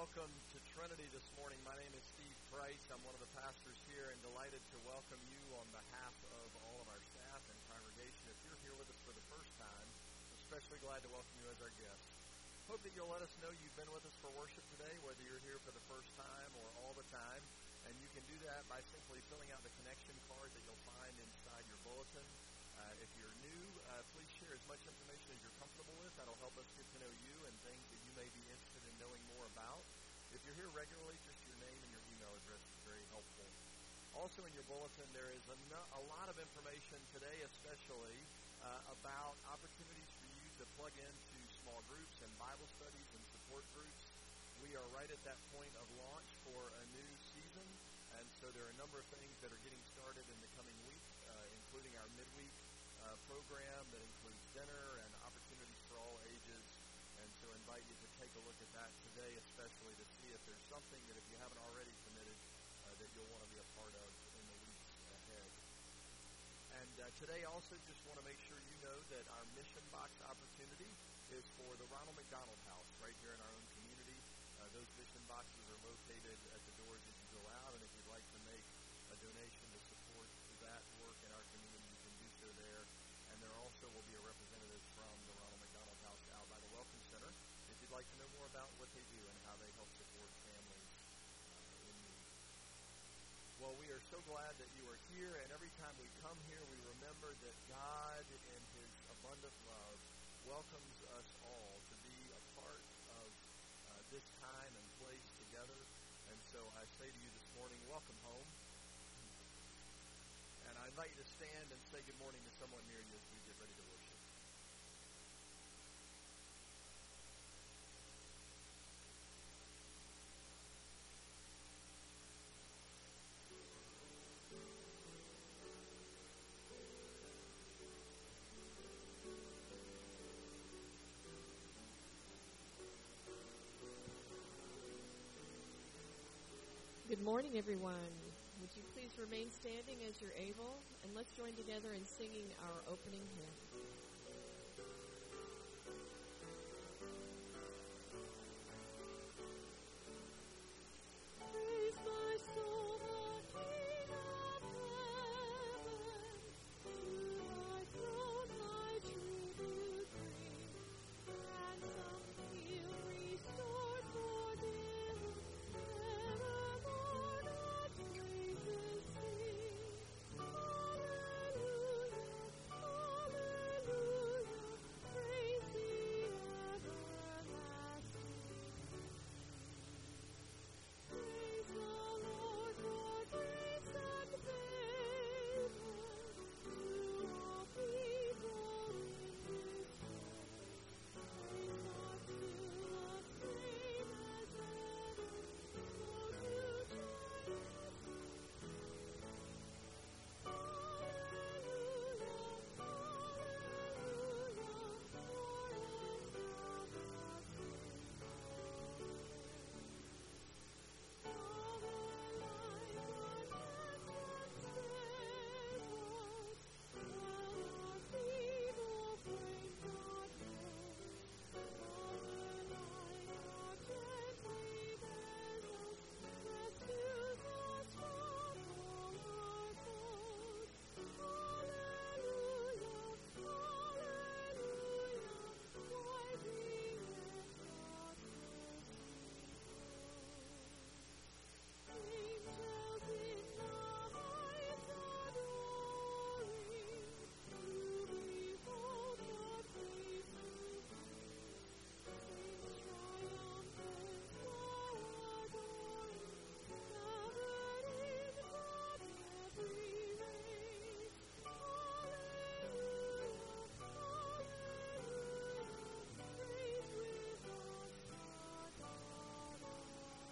Welcome to Trinity this morning. My name is Steve Price. I'm one of the pastors here and delighted to welcome you on behalf of all of our staff and congregation. If you're here with us for the first time, especially glad to welcome you as our guest. Hope that you'll let us know you've been with us for worship today, whether you're here for the first time or all the time. And you can do that by simply filling out the connection card that you'll find inside your bulletin. If you're new, please share as much information as you're comfortable with. That'll help us get to know you and things that you may be interested in knowing more about. If you're here regularly, just your name and your email address is very helpful. Also in your bulletin, there is a lot of information today, especially about opportunities for you to plug into small groups and Bible studies and support groups. We are right at that point of launch for a new season, and so there are a number of things that are getting started in the coming week, including our midweek program that includes dinner and opportunities for all ages. And so I invite you to take a look at that today, especially to see if there's something that if you haven't already committed that you'll want to be a part of in the weeks ahead. And today also just want to make sure you know that our mission box opportunity is for the Ronald McDonald House right here in our own community. Those mission boxes are located at the doors as you go out, and if you'd like to make a donation to support that work in our community, you can do so there. And there also will be a representative from the Ronald McDonald House out by the Welcome Center if you'd like to know more about what they do and how they help support families in need. Well, we are so glad that you are here, and every time we come here, we remember that God, in His abundant love, welcomes us all to be a part of this time and place together. And so I say to you this morning, welcome home. And I invite you to stand and say good morning to someone near you as we get ready to worship. Good morning, everyone. Would you please remain standing as you're able, and let's join together in singing our opening hymn. Praise my soul, the King of heaven, to thy throne thy tribute bring, ransom heal, restored, forgiven, evermore God's praises sing. Hallelujah, hallelujah, praise the everlasting King. Praise the Lord for grace and favor to all people in His sight. Praise God to us, same as ever, so to join us in Hallelujah, hallelujah, Lord and now God sing. Angels in the heights adoring, to behold God face to face. Saints triumphant far adoring, gathered in from every race. Hallelujah, hallelujah, praise with us our God of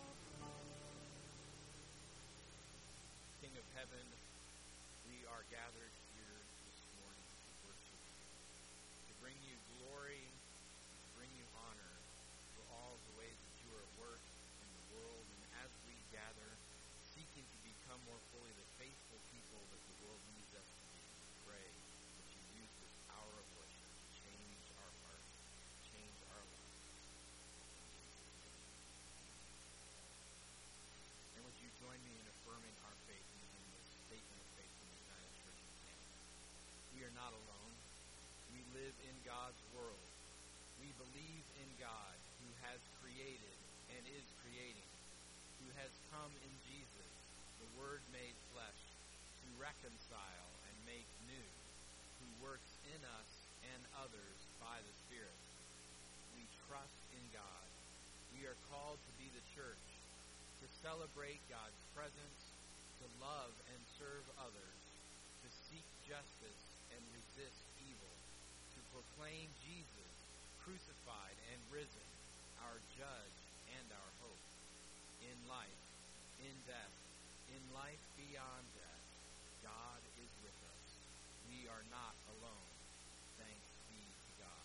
King of heaven, we are gathered here this morning to worship, to bring you glory, to bring you honor for all of the ways that you are at work in the world. And as we gather, seeking to become more fully the faithful people that the world needs us to be, we pray that you use this hour of worship to change our hearts, change our lives. In Jesus' name. statement of faith from the United Church of Canada. We are not alone. We live in God's world. We believe in God who has created and is creating, who has come in Jesus, the Word made flesh, to reconcile and make new, who works in us and others by the Spirit. We trust in God. We are called to be the church, to celebrate God's presence, to love and serve others, to seek justice and resist evil, to proclaim Jesus, crucified and risen, our judge and our hope. In life, in death, in life beyond death, God is with us. We are not alone. Thanks be to God.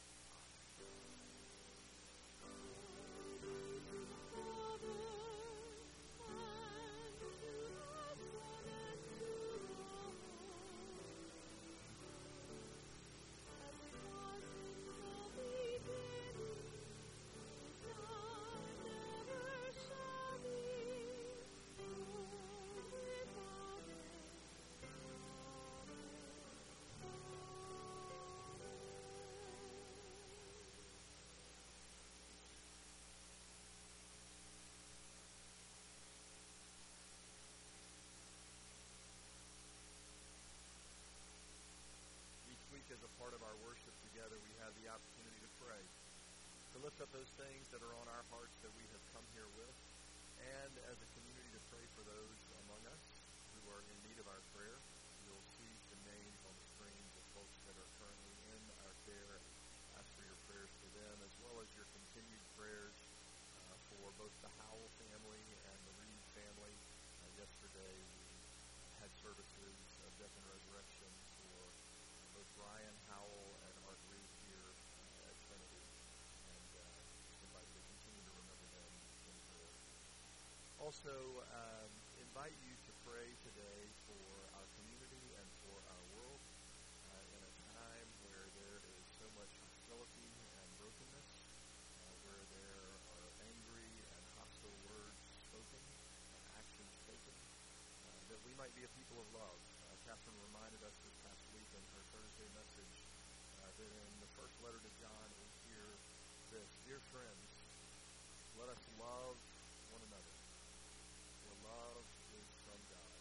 As a part of our worship together, we have the opportunity to pray, to lift up those things that are on our hearts that we have come here with, and as a community to pray for those among us who are in need of our prayer. You'll see some names on the screens of folks that are currently in our care. Ask for your prayers for them, as well as your continued prayers for both the Howell family and the Reed family. Yesterday, we had services of death and resurrection for both Brian Howell and Art Reed here at Trinity, and invite you to continue to remember them in prayer. Also, invite you to pray today for our community and for our world in a time where there is so much hostility and brokenness, where there are angry and hostile words spoken and actions taken, that we might be a people of love. Catherine reminded us this past week in her Thursday message that in the first letter to John we hear this: Dear friends, let us love one another, for love is from God.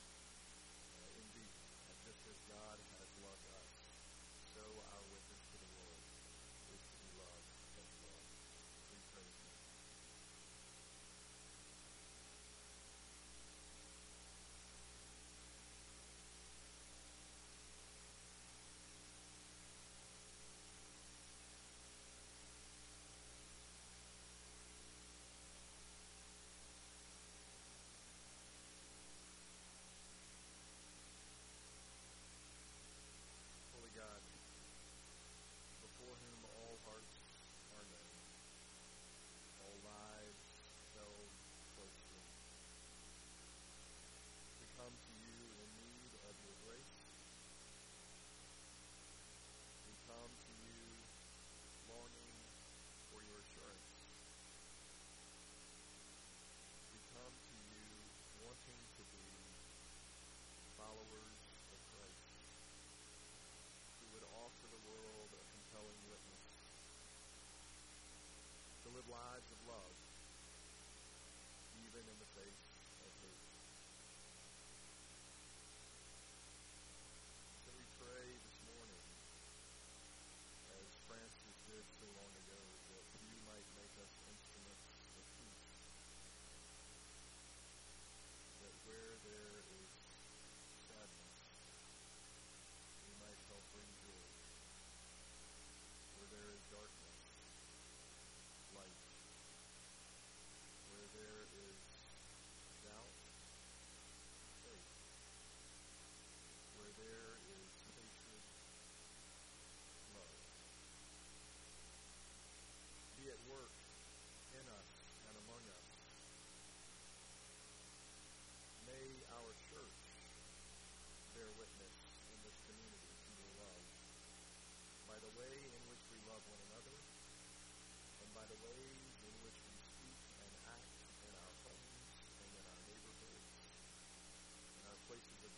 Indeed, just as God has loved us, so our witness to the world is to be loved as well. Please pray with me. God, before whom all hearts are known, all lives held closely, we come to you in need of your grace. We come to you longing for your assurance. We come to you wanting to be followers of Christ, who would offer the world a compelling witness, to live lives of love, even in the face of hate. So we pray this morning, as Francis did so long ago, that you might make us instruments of peace, that where there is sadness, we might help bring joy. Where there is darkness, light. Where there is doubt, faith. Where there is hatred, love. Be at work in us and among us. May our church bear witness in this community to your love, by the way in which we love one another, and by the ways in which we speak and act in our homes and in our neighborhoods, in our places of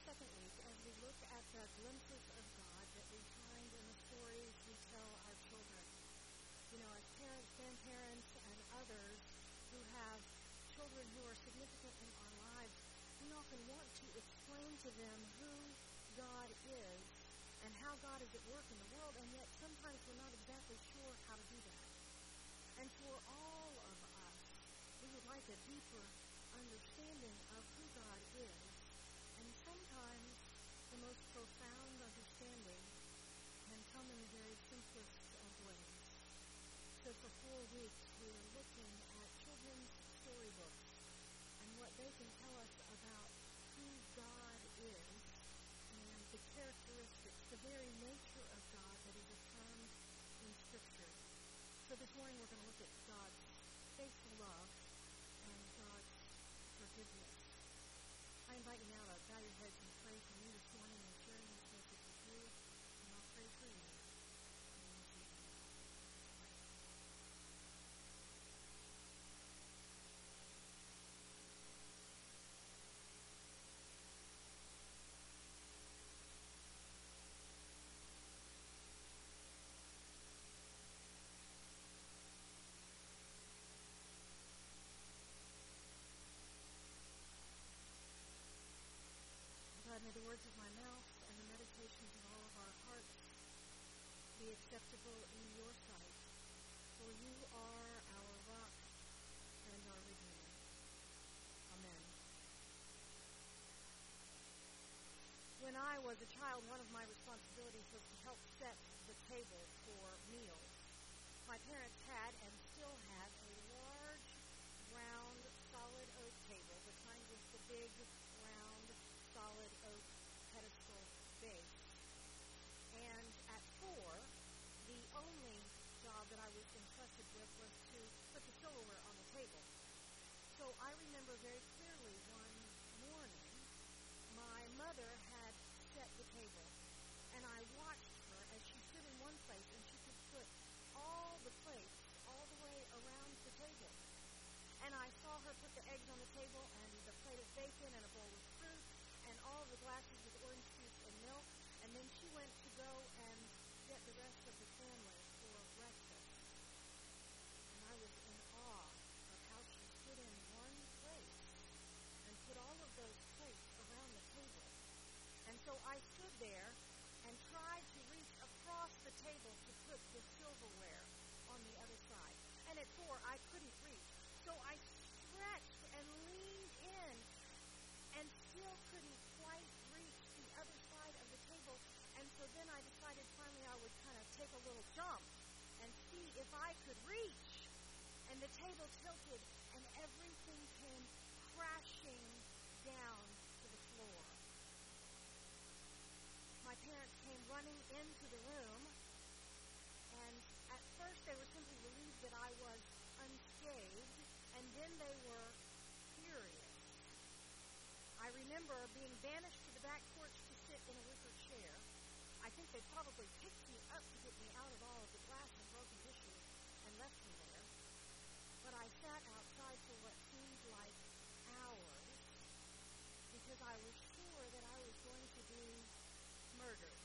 second week as we look at the glimpses of God that we find in the stories we tell our children. You know, as parents, grandparents, and others who have children who are significant in our lives, we often want to explain to them who God is and how God is at work in the world, and yet sometimes we're not exactly sure how to do that. And for all of us, we would like a deeper understanding of who God is, and sometimes the most profound understanding can come in the very simplest of ways. So for 4 weeks, we are looking at children's storybooks and what they can tell us about who God is and the characteristics, the very nature of God that is affirmed in Scripture. So this morning we're going to look at God's faithful love and God's forgiveness. I invite you now to bow your heads and pray for me this morning and sharing this message with you, and I'll pray for you. God, may the words of my mouth and the meditations of all of our hearts be acceptable in your sight, for you are our rock and our Redeemer. Amen. When I was a child, one of my responsibilities was to help set the table for meals. My parents had and still have a large, round, solid oak table, the kind with the big, round, solid oak pedestal base. And at 4, the only job that I was entrusted with was to put the silverware on the table. So I remember very clearly one morning, my mother had set the table, and I watched her as she stood in one place, and she could put all the plates all the way around the table. And I saw her put the eggs on the table, and the plate of bacon, and a bowl of fruit, and all the glasses with orange juice and milk, and then she went to go and get the rest of the family for breakfast. And I was in awe of how she stood in one place and put all of those plates around the table. And so I stood there and tried to reach across the table to put the silverware on the other side. And at 4, I couldn't reach. So I stretched and leaned in and still couldn't quite reach the other side of the table. And so then I decided finally I would kind of take a little jump and see if I could reach. And the table tilted, and everything came crashing down to the floor. My parents came running into the room, and at first they were simply relieved that I was unscathed, and then they were furious. I remember being banished to the back porch to sit in a wicker chair. I think they probably picked me up to get me out of all of the glass and broken dishes and left me there. But I sat outside for what seemed like hours because I was sure that I was going to be murdered.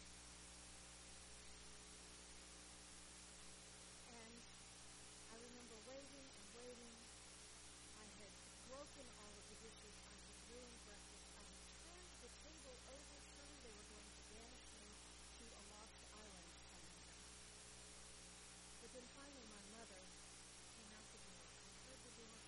And I remember waiting and waiting. I had broken all of the dishes. I had ruined breakfast. I had turned the table over. Surely they were going to banish me to a lost island somewhere. But then finally my mother came out the door. I heard the door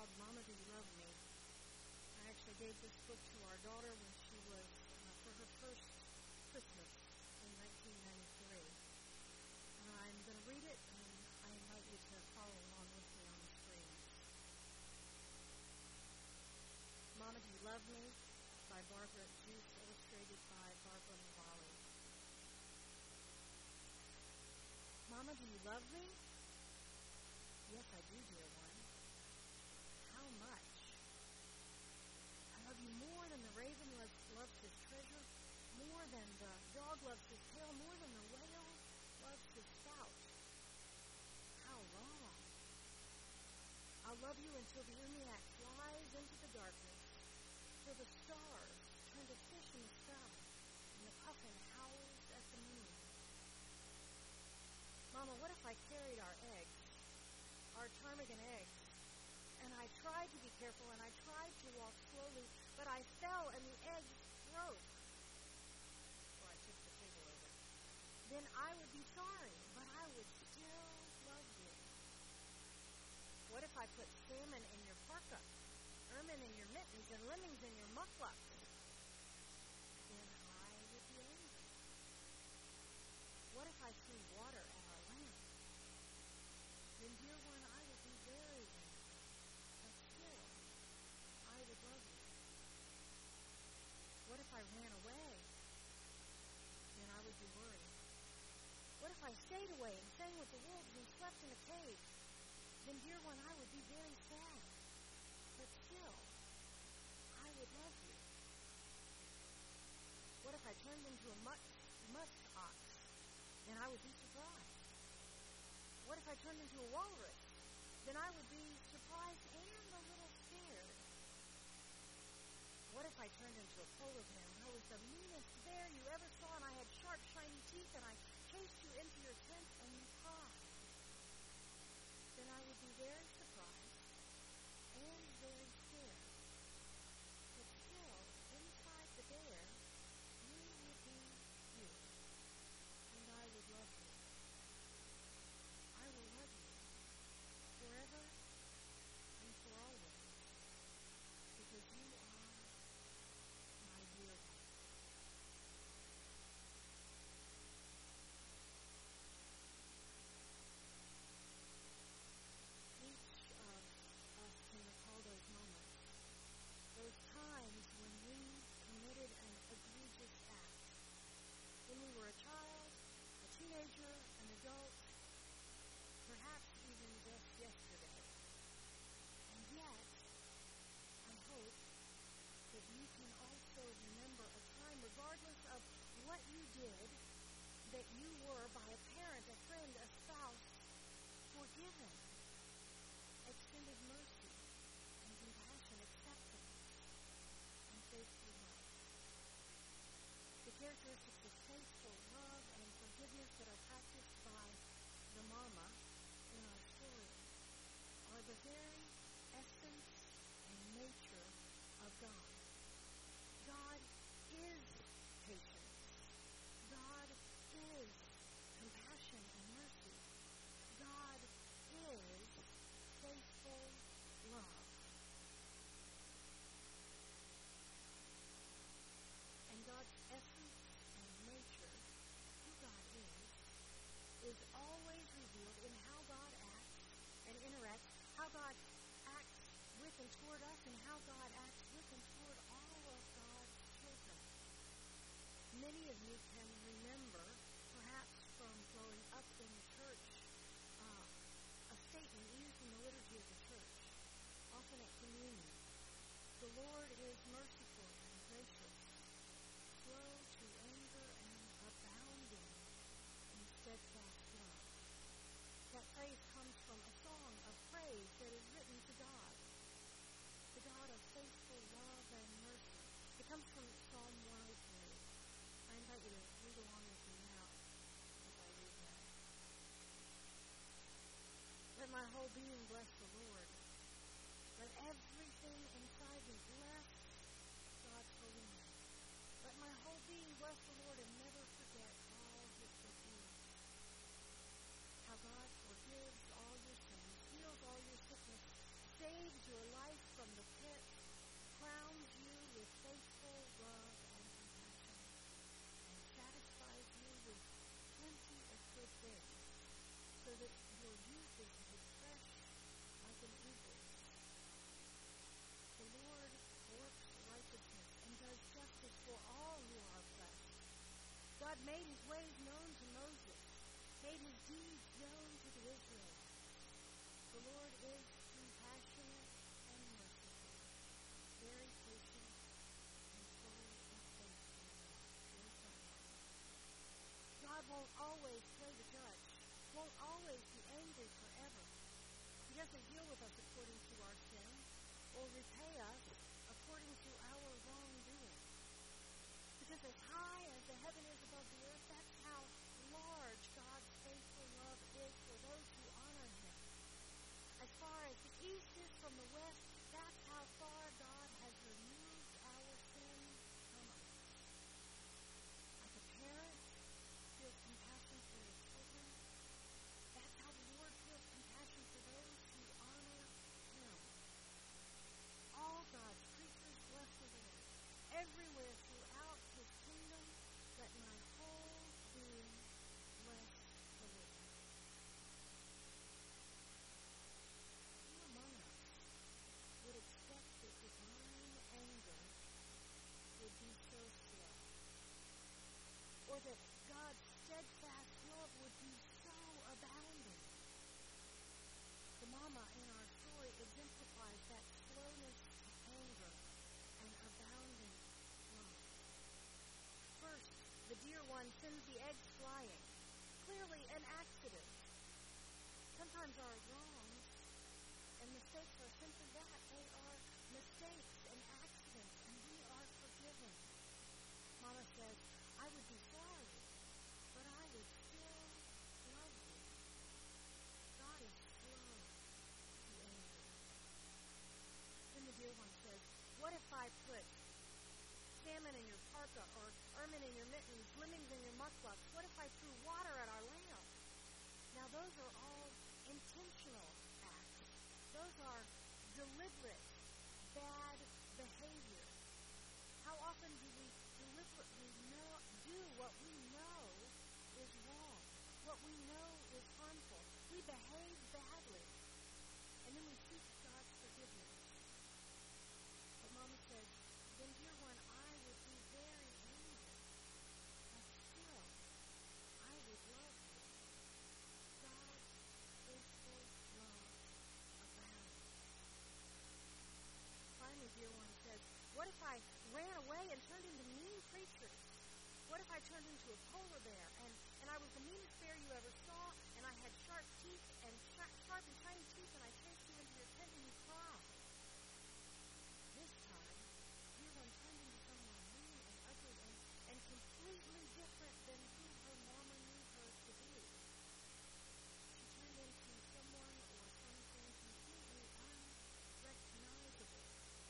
called Mama, Do You Love Me? I actually gave this book to our daughter when she was, for her first Christmas in 1993. And I'm going to read it, and I invite you to follow along with me on the screen. Mama, Do You Love Me? By Barbara Juice, illustrated by Barbara Mavali. Mama, do you love me? Yes, I do, dear one. How much? I love you more than the raven loves his treasure, more than the dog loves his tail, more than the whale loves his spout. How long? I'll love you until the umiak flies into the darkness, till the stars turn to fish in the sky, and the puffin howls at the moon. Mama, what if I carried our eggs, our ptarmigan eggs, and I tried to be careful, and I tried to walk slowly, but I fell and the eggs broke, or I tipped the table over. Then I would be sorry, but I would still love you. What if I put salmon in your parka, ermine in your mittens, and lemmings in your mucklucks? Then I would be angry. What if I threw water at our lamp? Then, dear one, I would be very angry. But still, I would love you. What if I ran away? Then I would be worried. What if I stayed away and sang with the wolves and slept in a cave? Then, dear one, I would be very sad. But still, I would love you. What if I turned into a musk ox? Then I would be surprised. What if I turned into a walrus? Then I would be surprised and a little scared. What if I turned into a polar bear and I was the meanest bear you ever saw, and I had sharp, shiny teeth, and I chased you into your tent and you cried? Then I would be very surprised and very scared. But still, inside the bear, you would be you, and I would love you. I will love you forever and for always, because you are my dear one. Each of us can recall those moments, those times when we committed an egregious act, when we were a child, a teenager, an adult, perhaps even just yesterday. And yet, I hope that you can also remember a time, regardless of what you did, that you were, by a parent, a friend, a spouse, forgiven, extended mercy and compassion, acceptance, and faithful love. The characteristics of faithful love and forgiveness that are practiced by the mama in our story are the very essence and nature of God. God is patience. God is compassion and mercy. God is faithful love. And God's essence and nature, who God is always revealed in how God acts and interacts, how God acts with and toward us, and how God acts with and toward all of God's children. Many of you can remember, perhaps from growing up in the church, a statement used in the liturgy of the church, often at communion. The Lord is merciful and gracious, slow to anger and abounding in steadfast love. That phrase comes from a song of praise that is written to God, the God of faithful love and mercy. It comes from Psalm 103. I invite you to read along with me now as I read that. Let my whole being bless the Lord. Let everything inside me bless God's holy name. Let my whole being bless the Lord and never forget all his good deeds. How God forgives all your sins, heals all your sickness, saves your life, things, so that your youth is refreshed like an eagle's. The Lord works righteousness and does justice for all who are oppressed. God made his ways known to Moses, made his deeds known to the Israelites. The Lord is compassionate and merciful, very patient and slow in faithful. There's that one. God won't always play the judge, won't always be angry forever. He doesn't deal with us according to our sin or repay us according to our wrongdoing. Because as high as the heaven is above the earth, that's how large God's faithful love is for those who honor him. As far as the east is from the west, that's how far God has removed our sin from us. Like a parent feels compassion for his children, that's how the Lord feels compassion for those who honor him. All God's creatures bless the Lord. Everywhere throughout his kingdom, let my whole being bless the Lord. Who among us would expect that divine anger would be so slow? Or that God's steadfast love would be so abounding? The mama in our story exemplifies that slowness to anger and abounding love. First, the dear one sends the eggs flying. Clearly an accident. Sometimes our wrongs and mistakes are simply that. They are mistakes and accidents, and we are forgiven. Mama says, I would be sorry, but I would still love you. God is slow to anger. Then the dear one says, what if I put salmon in your parka, or ermine in your mittens, lemmings in your mucklucks? What if I threw water at our lamb? Now those are all intentional acts. Those are deliberate, bad behavior. How often do we deliberately do what we know is wrong, what we know is harmful? We behave badly, and then we seek God's forgiveness. But Mama says, then dear one, I would be very angry, but still, I would love you. God's faithful love abounds. Finally, dear one says, what if I ran away and turned into mean creatures? What if I turned into a polar bear and I was the meanest bear you ever saw, and I had sharp teeth and sharp and shiny teeth, and I chased you into your tent and you cried? This time, dear one turned into someone mean and ugly and completely different than who her mama knew her to be. She turned into someone or something completely unrecognizable.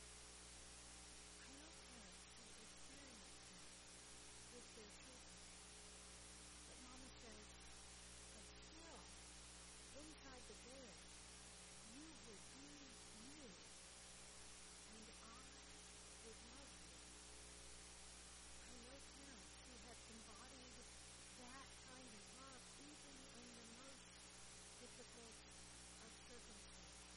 I know parents who experience this with their children. But Mama says, but still, inside the veil, you would be you, and I would love you. I know parents who have embodied that kind of love even in the most difficult of circumstances.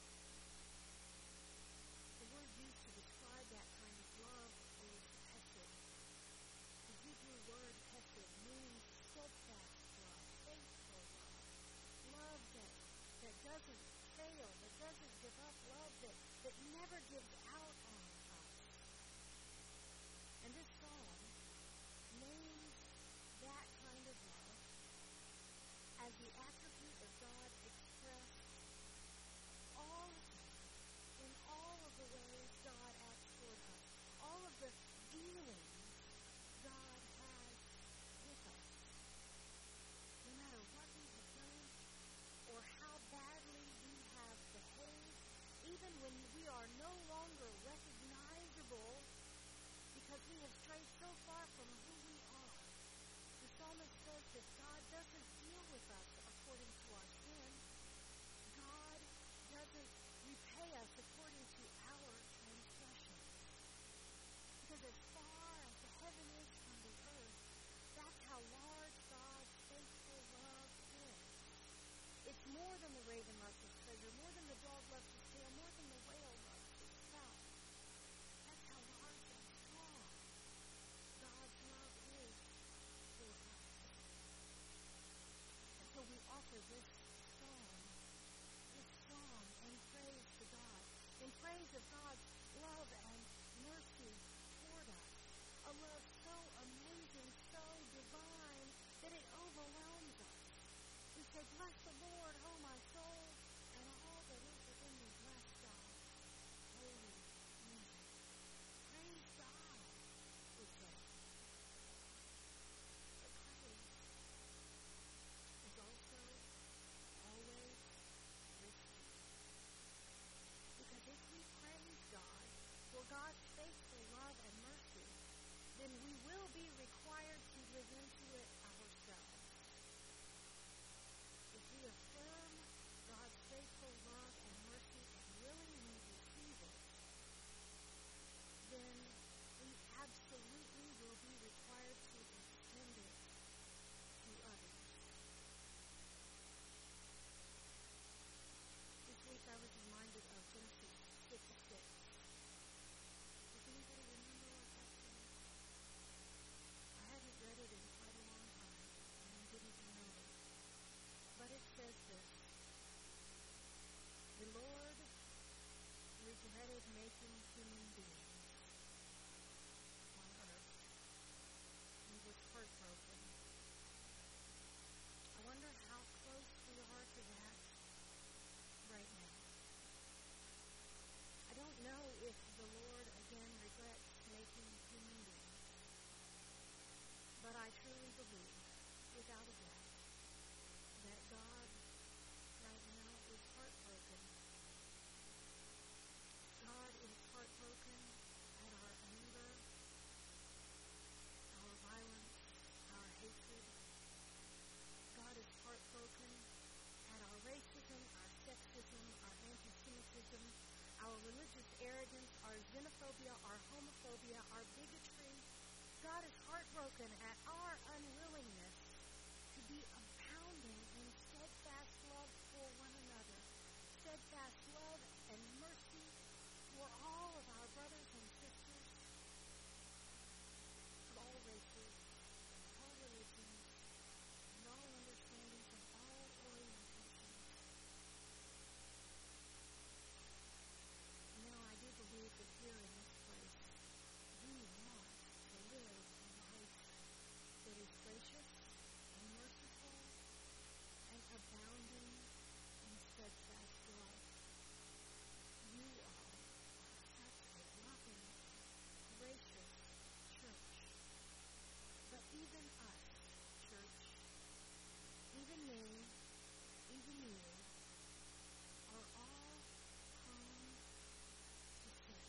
The word used to describe that kind of love is hesed. The Hebrew word hesed means steadfast love, faithful love, love that doesn't fail, that doesn't give up, love that never gives out on us. And this psalm names that kind of love as the attribute of God expressed all the time, in all of the ways God acts toward us, all of the dealings God has with us. No matter what we have done or how badly we have behaved, even when we are no longer recognizable because we have strayed so far from who we are, the psalmist says that God doesn't deal with us according to our sin. God doesn't repay us according to our transgressions. Because as far as the heaven is from the earth, that's how large God's faithful love dog loves his tail more than the whale loves itself. That's how large and strong God's love is for us. And so we offer this song and praise to God, in praise of God's love and mercy toward us. A love so amazing, so divine, that it overwhelms us. We say, bless the Lord, oh my soul, and all that is within me, bless God's holy name. Praise God, we say. But praise is also always risky. Because if we praise God for God's faithful love and mercy, then we will be required to live into it ourselves. If we affirm God's faithful love and mercy and willingly receive it, then we absolutely will be required to extend it to others. This week I was reminded of Genesis 6:6. Does anybody remember what that says? I hadn't read it in quite a long time and didn't know it. But it says this: the Lord regretted making human beings on earth. He was heartbroken. I wonder how close we are to that right now. I don't know if the Lord again regrets making human beings, but I truly believe, without a doubt, that God right now is heartbroken. God is heartbroken at our anger, our violence, our hatred. God is heartbroken at our racism, our sexism, our anti-Semitism, our religious arrogance, our xenophobia, our homophobia, our bigotry. God is heartbroken at our unwillingness to be abounding in steadfast love for one another, steadfast love and mercy for all of our brothers and sisters of all races, all religions, and all understandings of all orientations. Now, I do believe that here in this place, we want to live a life that is gracious and merciful and abounding in steadfast love. You all are such a loving, gracious church. But even us, church, even me, even you, are all prone to sin.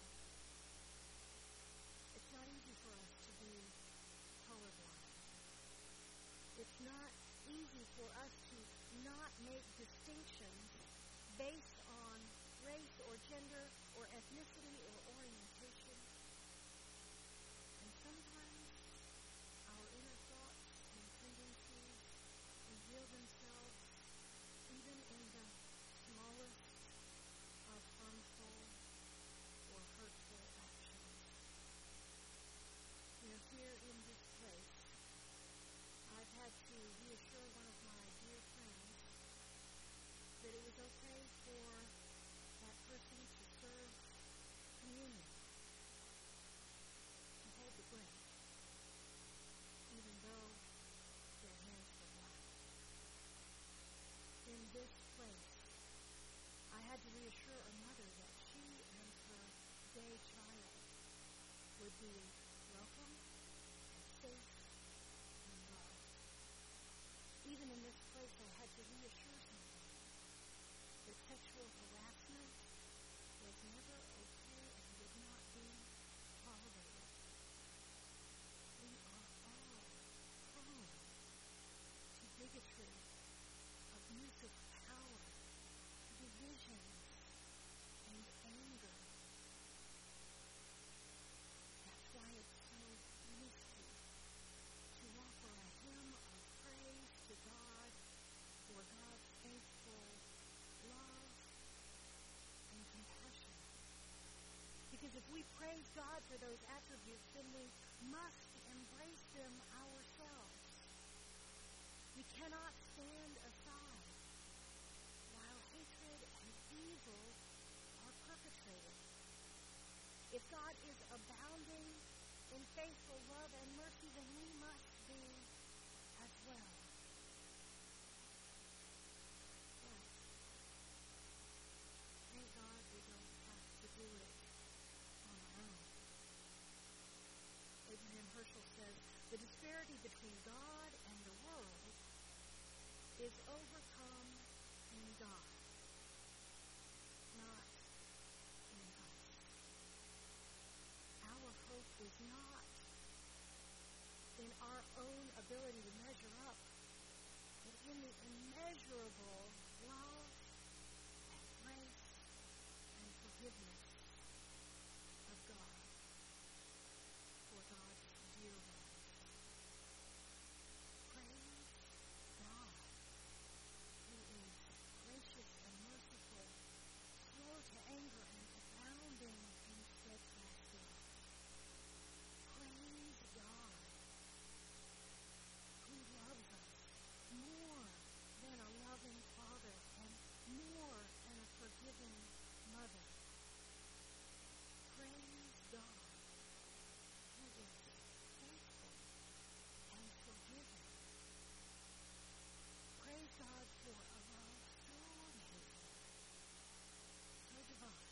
It's not easy for us to be colorblind. It's not easy for us to not make distinctions based on race or gender or ethnicity or orientation. And sometimes our inner thoughts and tendencies reveal themselves even in the smallest of harmful or hurtful actions. You know, here in this place, I've had to reassure one of my dear friends that it was okay for that person to serve communion, to hold the grain, even though their hands were black. In this place, I had to reassure a mother that she and her gay child would be welcome and safe and loved. Even in this place, I had to reassure someone that sexual harassment was never okay and would not be tolerated. We are all prone to bigotry, abuse of power, divisions, and anger. That's why it's so risky to offer a hymn of praise to God for God's must embrace them ourselves. We cannot stand aside while hatred and evil are perpetrated. If God is abounding in faithful love and mercy, then we must be as well. But thank God we don't have to do it on our own. Abraham Herschel says, the disparity between God and the world is overcome in God, not in us. Our hope is not in our own ability to measure up, but in the immeasurable love and grace and forgiveness of God for God's dear ones. Praise God, who is gracious and merciful, slow to anger and abounding in steadfast love. Praise God, who loves us more than a loving father and more than a forgiving mother. Praise God, who is faithful and forgiving. Praise God for a love so amazing, so divine,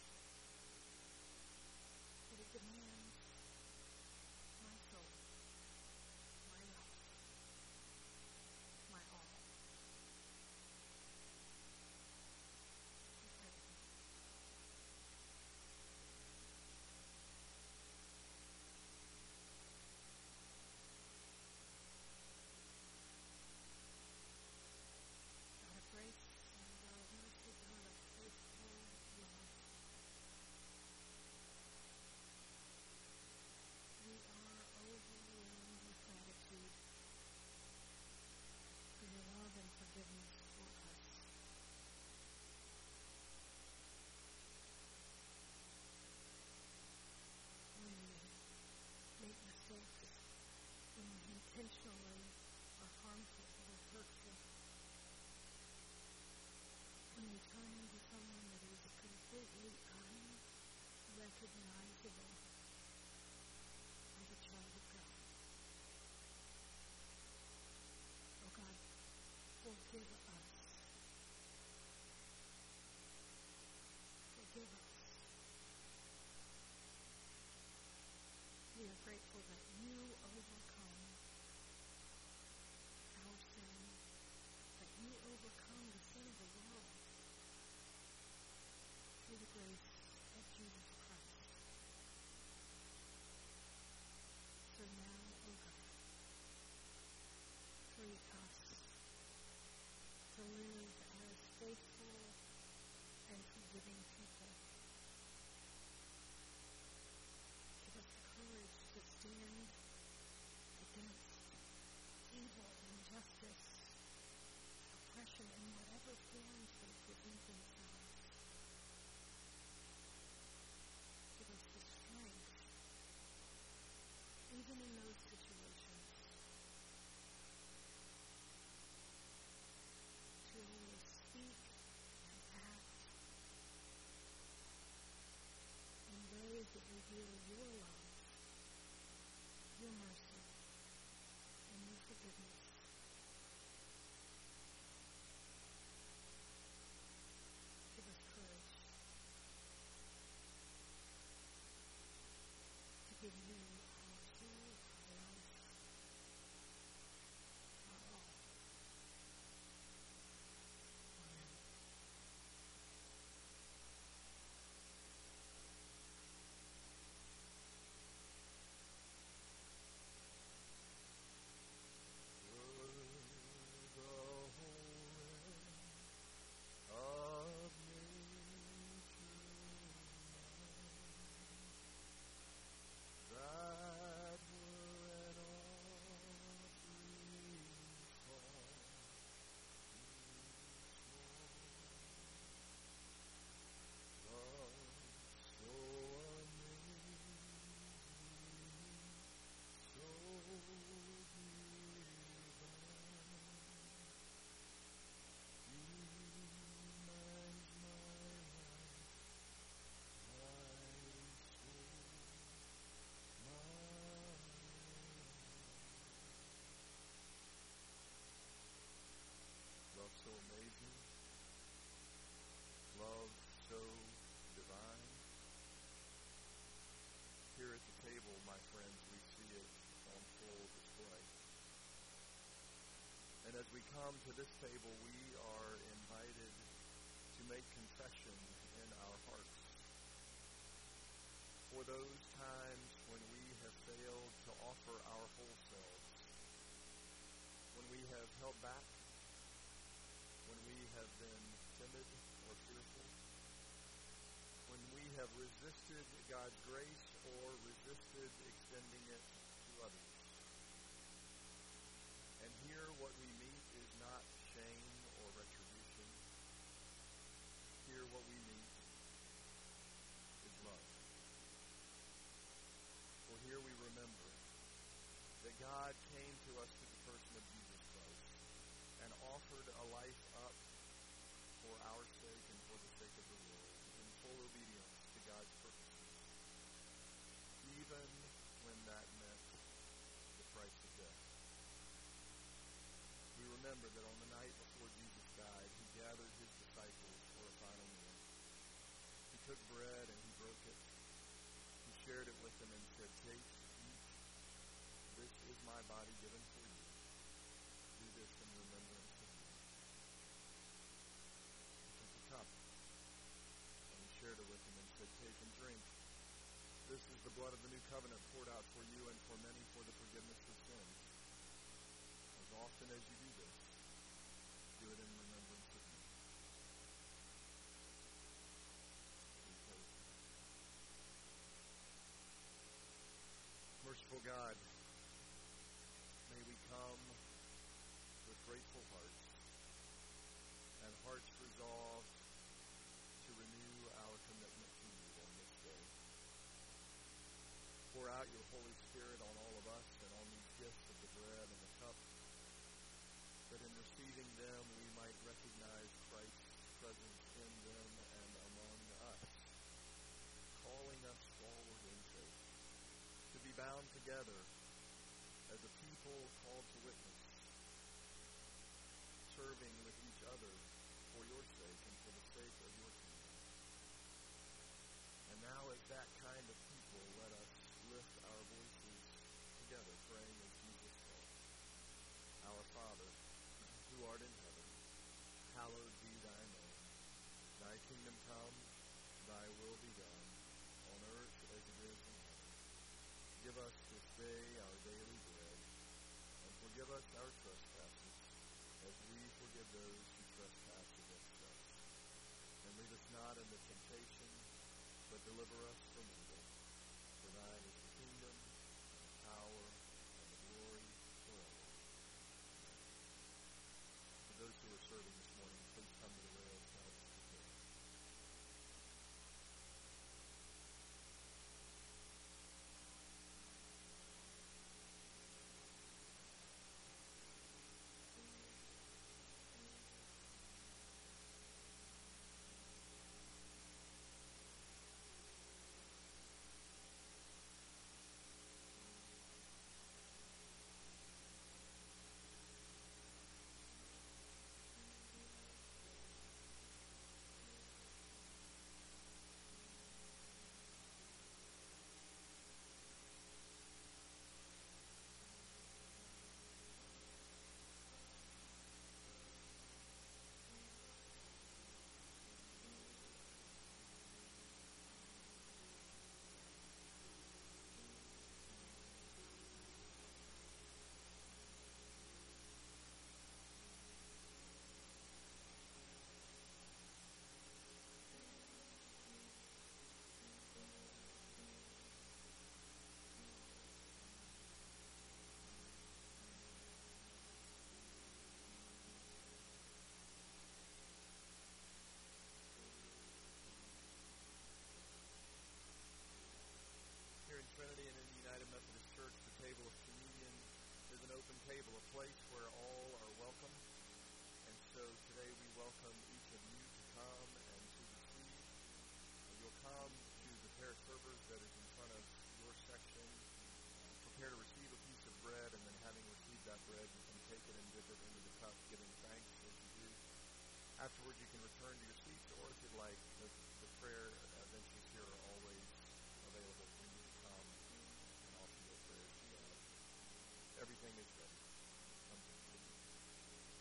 that it demands my soul, my life, my all. He prays me. God of grace and God of mercy, God of faithful love, we are overwhelmed with gratitude for your love and forgiveness for us. When we make mistakes, when we intentionally are harmful or hurtful, when we turn into someone that is completely unrecognizable as a child of God. Oh God, forgive us. Forgive us. We are grateful that you overcome our sin, that you overcome the sin of the world through the grace of Jesus Christ. So now, O God, free us to live as faithful and forgiving people. Give us the courage to stand against evil, injustice, oppression in whatever forms they present themselves. Give us the strength, even in those situations, to always speak and act in ways that reveal your love, your mercy, and your forgiveness. And as we come to this table, we are invited to make confession in our hearts for those times when we have failed to offer our whole selves, when we have held back, when we have been timid or fearful, when we have resisted God's grace or resisted extending it to others. And here what we meet is not shame or retribution. Here what we meet is love. For here we remember that God came to us through the person of Jesus Christ and offered a life up for our sake and for the sake of the world in full obedience to God's purposes, even when that meant the price of death. We remember that on the night before Jesus died, he gathered his disciples for a final meal. He took bread and he broke it. He shared it with them and said, "Take, eat. This is my body given for you. Do this in remembrance of me." He took the cup and he shared it with them and said, "Take and drink. This is the blood of the new covenant poured out for you and for many for the forgiveness of sins. As often as you do this, do it in remembrance of me." Merciful God, may we come with grateful hearts and hearts resolved to renew our commitment to you on this day. Pour out your Holy Spirit on all of us and on these gifts of the bread and the cup, that in receiving them we might recognize Christ's presence in them and among us, calling us forward in faith, to be bound together as a people called to witness, serving with each other for your sake and for the sake of your kingdom. And now as that kind of people, let us lift our voices together, praying as Jesus taught. Our Father, who art in heaven, hallowed be thy name. Thy kingdom come, thy will be done, on earth as it is in heaven. Give us this day our daily bread, and forgive us our trespasses, as we forgive those who trespass against us. And lead us not into temptation, but deliver us from evil. For thine is the kingdom, and the power, and the glory forever. Amen. For those who are serving this morning, please come to the rails to help us prepare. Trinity and in the United Methodist Church, the table of communion is an open table, a place where all are welcome. And so today we welcome each of you to come and to receive. And you'll come to the pair of servers that is in front of your section. Prepare to receive a piece of bread, and then having received that bread, you can take it and dip it into the cup, giving thanks as you do. Afterwards, you can return to your seats, or if you'd like, the prayer benches here are always available for you to come and offer your prayers to God. Everything is ready. Come to the table.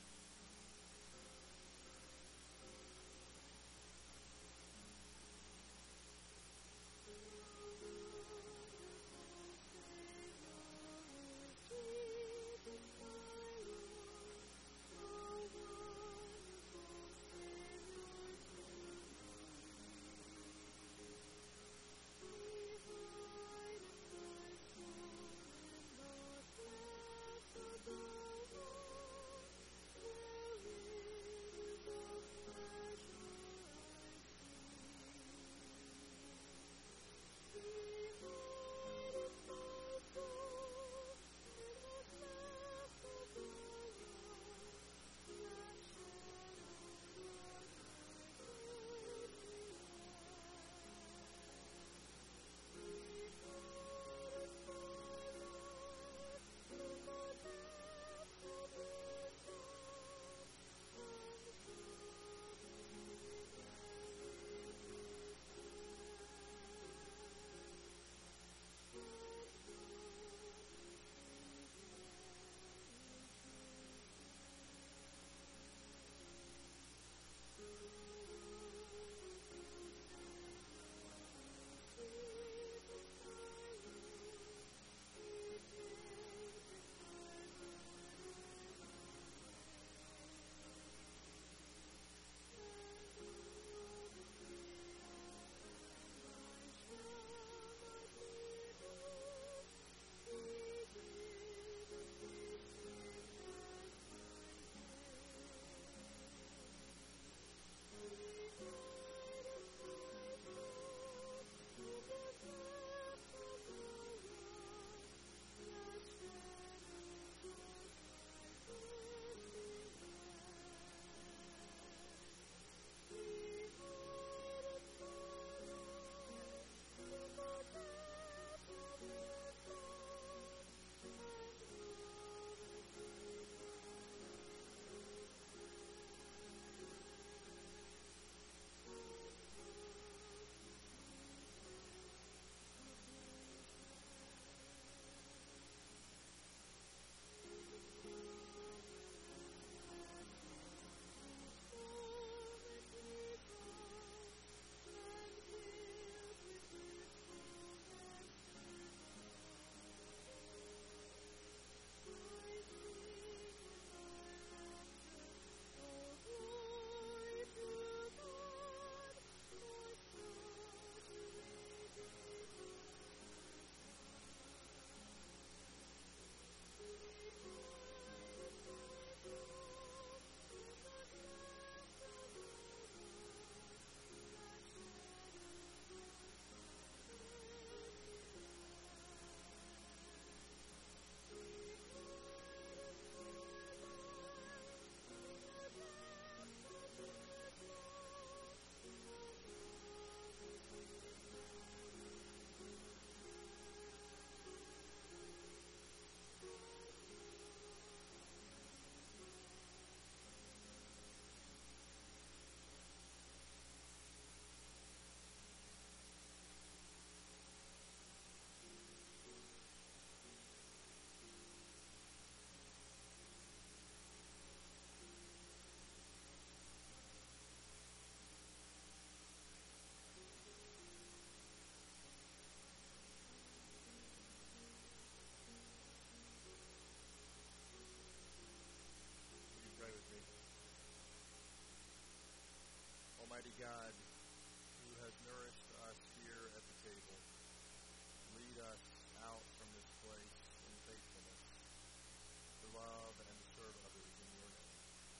Almighty God, who has nourished us here at the table, lead us out from this place in faithfulness to love and to serve others in your name.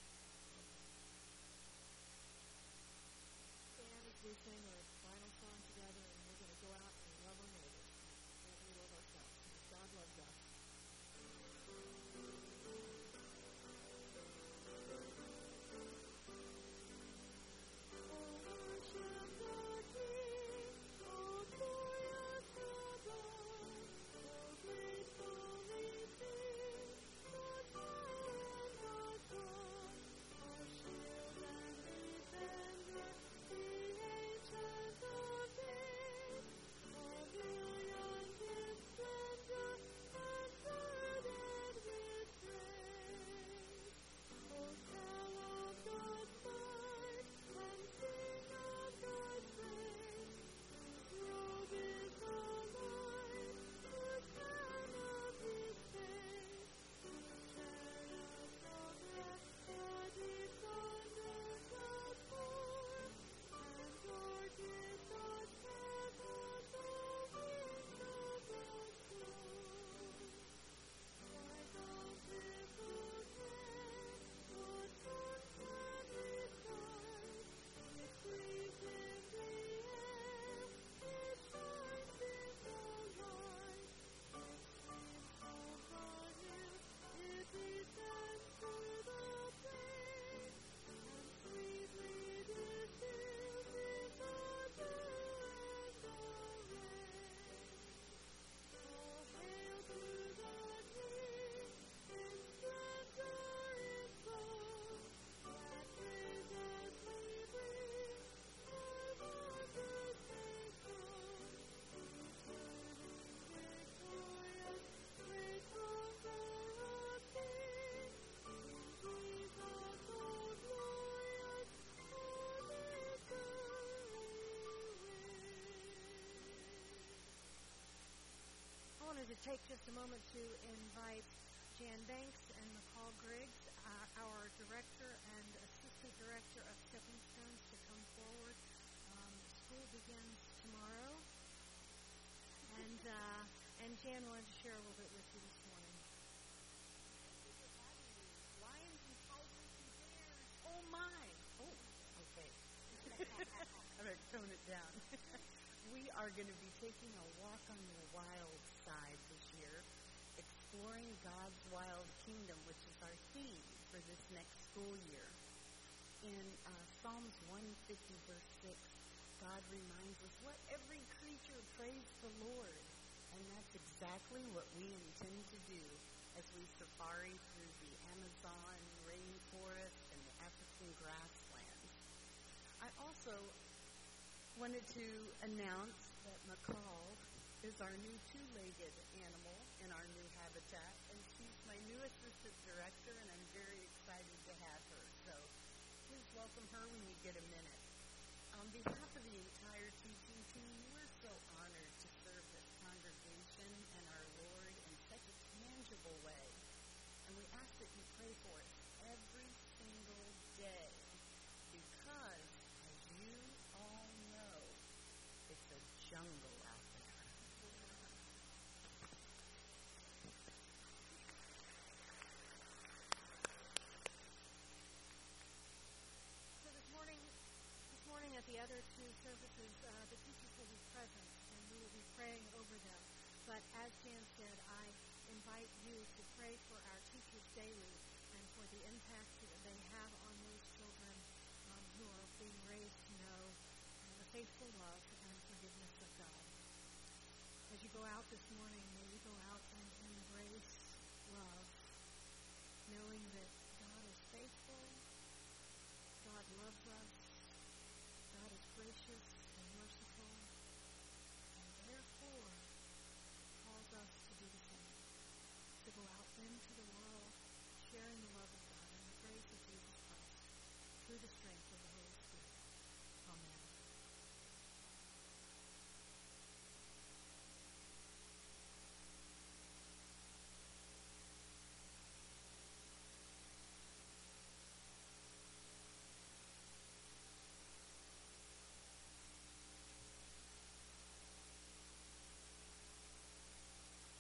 Stand as we sing our final song together, and we're going to go out and love our neighbors as we love ourselves. As God loves us. To take just a moment to invite Jan Banks and McCall Griggs, our director and assistant director of Stepping Stones, to come forward. School begins tomorrow, and Jan wanted to share a little bit with you this morning. Lions and tigers and bears. Oh my! Oh, okay. I better tone it down. We are going to be taking a walk on the wild side this year, exploring God's wild kingdom, which is our theme for this next school year. In Psalms 150, verse 6, God reminds us, let every creature praise the Lord. And that's exactly what we intend to do as we safari through the Amazon rainforest and the African grasslands. I also wanted to announce that McCall is our new two-legged animal in our new habitat, and she's my new assistant director, and I'm very excited to have her. So please welcome her when you get a minute. On behalf of the entire teaching team, we're so honored to serve this congregation and our Lord in such a tangible way. And we ask that you pray for us every single day, because, as you all know, it's a jungle out there. So this morning at the other two services, the teachers will be present, and we will be praying over them. But as Jan said, I invite you to pray for our teachers daily and for the impact that they have on those children who are being raised to know the faithful love and forgiveness of God. As you go out this morning, may you go out and embrace love, knowing that God is faithful, God loves us,